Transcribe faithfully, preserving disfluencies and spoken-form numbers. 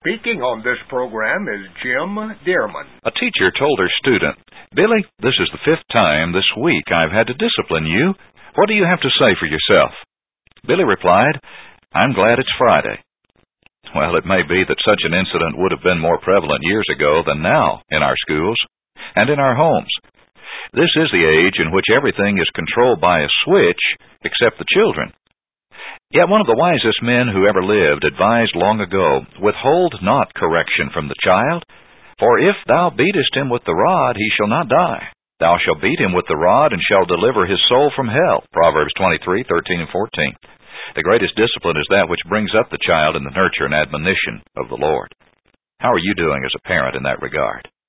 Speaking on this program is Jim Dearman. A teacher told her student, "Billy, this is the fifth time this week I've had to discipline you. What do you have to say for yourself?" Billy replied, "I'm glad it's Friday." Well, it may be that such an incident would have been more prevalent years ago than now in our schools and in our homes. This is the age in which everything is controlled by a switch except the children. Yet one of the wisest men who ever lived advised long ago, "Withhold not correction from the child, for if thou beatest him with the rod, he shall not die. Thou shalt beat him with the rod, and shall deliver his soul from hell." Proverbs twenty-three, thirteen and fourteen. The greatest discipline is that which brings up the child in the nurture and admonition of the Lord. How are you doing as a parent in that regard?